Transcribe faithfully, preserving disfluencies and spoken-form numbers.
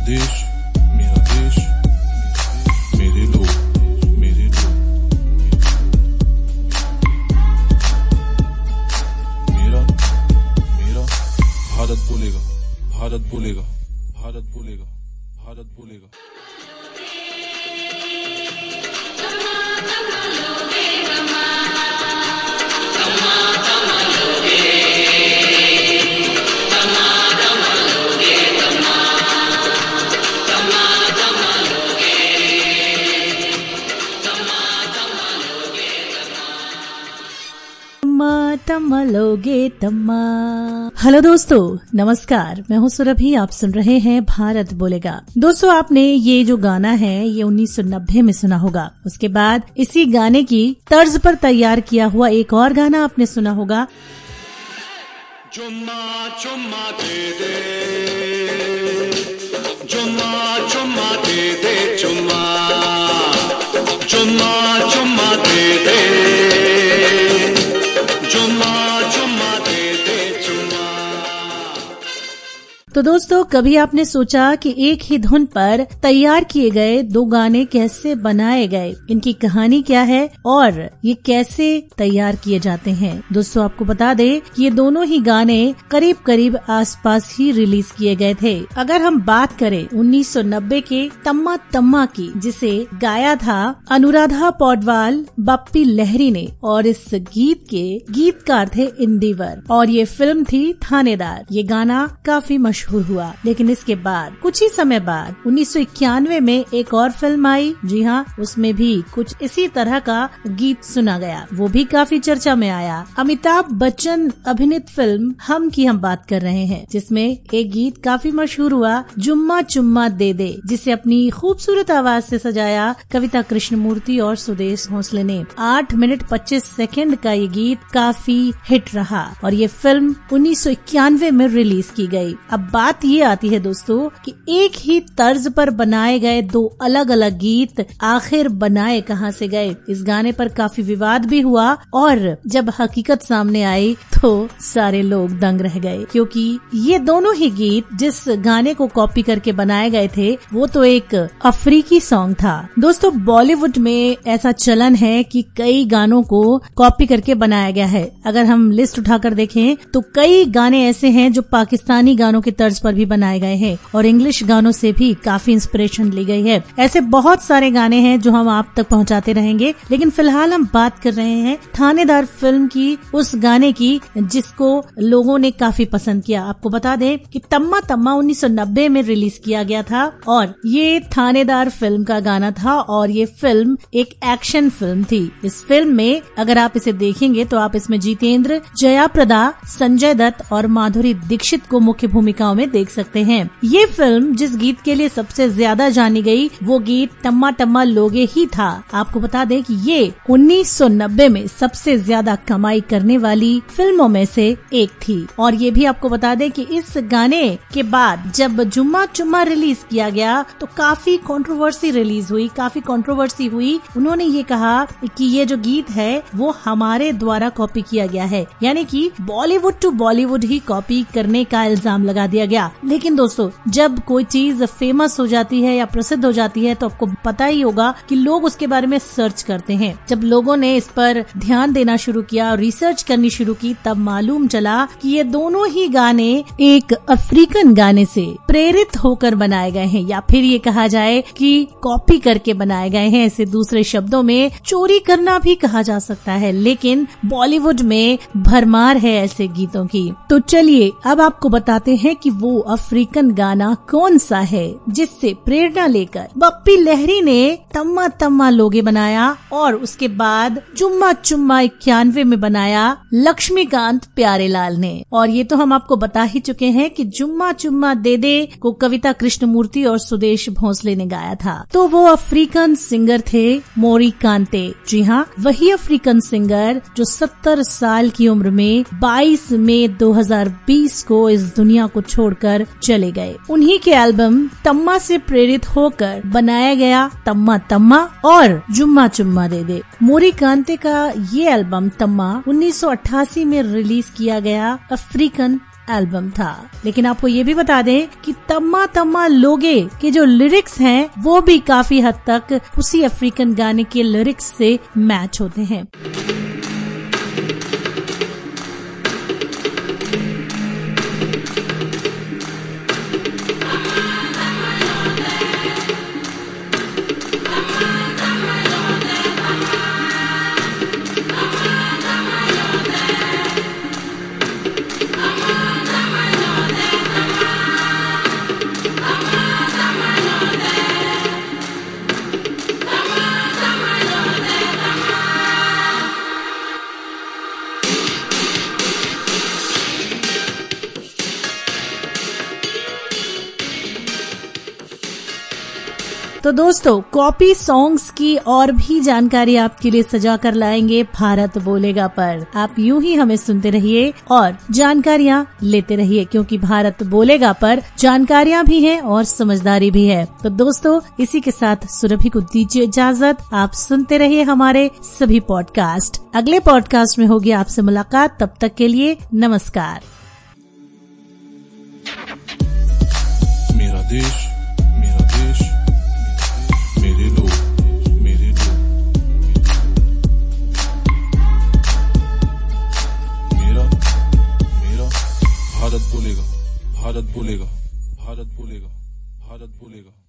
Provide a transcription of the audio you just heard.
देश मेरा देश, मेरे लोग मेरे लोग, मेरा मेरा भारत बोलेगा, भारत बोलेगा, भारत बोलेगा, भारत बोलेगा। तम्मा लोगे तम्मा। हेलो दोस्तों, नमस्कार। मैं हूँ सुरभि, आप सुन रहे हैं भारत बोलेगा। दोस्तों, आपने ये जो गाना है ये उन्नीस सौ नब्बे में सुना होगा। उसके बाद इसी गाने की तर्ज पर तैयार किया हुआ एक और गाना आपने सुना होगा। चुम्मा चुम्मा दे दे, चुम्मा चुम्मा दे दे, चुम्मा चुम्मा चुम्मा दे दे, चुम्मा चुम्मा दे दे, चुम्मा। तो दोस्तों, कभी आपने सोचा कि एक ही धुन पर तैयार किए गए दो गाने कैसे बनाए गए, इनकी कहानी क्या है और ये कैसे तैयार किए जाते हैं? दोस्तों, आपको बता दें कि ये दोनों ही गाने करीब करीब आसपास ही रिलीज किए गए थे। अगर हम बात करें उन्नीस सौ नब्बे के तम्मा तम्मा की, जिसे गाया था अनुराधा पौडवाल, बप्पी लहरी ने, और इस गीत के गीतकार थे इंदिवर, और ये फिल्म थी थानेदार। ये गाना काफी मशहूर हुआ। लेकिन इसके बाद कुछ ही समय बाद उन्नीस सौ इक्यानवे में एक और फिल्म आई। जी हाँ, उसमें भी कुछ इसी तरह का गीत सुना गया, वो भी काफी चर्चा में आया। अमिताभ बच्चन अभिनीत फिल्म हम की हम बात कर रहे हैं, जिसमें एक गीत काफी मशहूर हुआ, जुम्मा चुम्मा दे दे, जिसे अपनी खूबसूरत आवाज से सजाया कविता कृष्णमूर्ति और सुदेश भोसले ने। आठ मिनट पच्चीस सेकंड का ये गीत काफी हिट रहा और ये फिल्म उन्नीस सौ इक्यानवे में रिलीज की गई। अब बात ये आती है दोस्तों कि एक ही तर्ज पर बनाए गए दो अलग अलग गीत आखिर बनाए कहां से गए। इस गाने पर काफी विवाद भी हुआ और जब हकीकत सामने आई तो सारे लोग दंग रह गए, क्योंकि ये दोनों ही गीत जिस गाने को कॉपी करके बनाए गए थे वो तो एक अफ्रीकी सॉन्ग था। दोस्तों, बॉलीवुड में ऐसा चलन है कि कई गानों को कॉपी करके बनाया गया है। अगर हम लिस्ट उठाकर देखें तो कई गाने ऐसे हैं जो पाकिस्तानी गानों के तर्ज पर भी बनाए गए हैं और इंग्लिश गानों से भी काफी इंस्पिरेशन ली गई है। ऐसे बहुत सारे गाने हैं जो हम आप तक पहुंचाते रहेंगे, लेकिन फिलहाल हम बात कर रहे हैं थानेदार फिल्म की, उस गाने की जिसको लोगों ने काफी पसंद किया। आपको बता दें कि तम्मा तम्मा उन्नीस सौ नब्बे में रिलीज किया गया था और ये थानेदार फिल्म का गाना था और ये फिल्म एक एक्शन फिल्म थी। इस फिल्म में अगर आप इसे देखेंगे तो आप इसमें जितेंद्र, जया प्रदा, संजय दत्त और माधुरी दीक्षित को मुख्य भूमिकाओं में देख सकते हैं। ये फिल्म जिस गीत के लिए सबसे ज्यादा जानी गई वो गीत तम्मा तम्मा लोगे ही था। आपको बता दें कि ये उन्नीस सौ नब्बे में सबसे ज्यादा कमाई करने वाली फिल्मों में से एक थी। और ये भी आपको बता दें कि इस गाने के बाद जब जुम्मा चुम्मा रिलीज किया गया तो काफी कंट्रोवर्सी रिलीज हुई, काफी कंट्रोवर्सी हुई। उन्होंने ये कहा कि ये जो गीत है वो हमारे द्वारा कॉपी किया गया है, यानी कि बॉलीवुड टू बॉलीवुड ही कॉपी करने का इल्जाम लगा दिया गया। लेकिन दोस्तों, जब कोई चीज फेमस हो जाती है या प्रसिद्ध हो जाती है तो आपको पता ही होगा कि लोग उसके बारे में सर्च करते हैं। जब लोगों ने इस पर ध्यान देना शुरू किया और रिसर्च करनी शुरू की, तब मालूम चला कि ये दोनों ही गाने एक अफ्रीकन गाने से प्रेरित होकर बनाए गए हैं, या फिर ये कहा जाए कि कॉपी करके बनाए गए हैं। इसे दूसरे शब्दों में चोरी करना भी कहा जा सकता है, लेकिन बॉलीवुड में भरमार है ऐसे गीतों की। तो चलिए अब आपको बताते हैं कि वो अफ्रीकन गाना कौन सा है जिससे प्रेरणा लेकर बप्पी लहरी ने तम्मा तम्मा लोगे बनाया और उसके बाद जुम्मा चुम्मा इक्यानवे में बनाया लक्ष्मीकांत प्यारेलाल ने। और ये तो हम आपको बता ही चुके हैं कि जुम्मा चुम्मा दे दे को कविता कृष्णमूर्ति और सुदेश भोसले ने गाया था। तो वो अफ्रीकन सिंगर थे मोरी कांते। जी हाँ, वही अफ्रीकन सिंगर जो सत्तर साल की उम्र में बाईस मई दो हज़ार बीस को इस दुनिया को छोड़कर चले गए। उन्हीं के एल्बम तम्मा से प्रेरित होकर बनाया गया तम्मा तम्मा और जुम्मा चुम्मा दे दे। मोरी कांते का ये एल्बम तम्मा उन्नीस सौ अट्ठासी में रिलीज किया गया अफ्रीकन एल्बम था। लेकिन आपको ये भी बता दें कि तम्मा तम्मा लोगे के जो लिरिक्स हैं वो भी काफी हद तक उसी अफ्रीकन गाने के लिरिक्स से मैच होते हैं। तो दोस्तों, कॉपी सॉन्ग्स की और भी जानकारी आपके लिए सजा कर लाएंगे भारत बोलेगा पर। आप यूं ही हमें सुनते रहिए और जानकारियाँ लेते रहिए, क्योंकि भारत बोलेगा पर जानकारियाँ भी हैं और समझदारी भी है। तो दोस्तों, इसी के साथ सुरभि को दीजिए इजाजत। आप सुनते रहिए हमारे सभी पॉडकास्ट। अगले पॉडकास्ट में होगी आपसे मुलाकात, तब तक के लिए नमस्कार। मेरा देश, मेरा देश, मेरे लोग, मेरे लोग, मेरा मेरा भारत बोलेगा, भारत बोलेगा, भारत बोलेगा, भारत बोलेगा।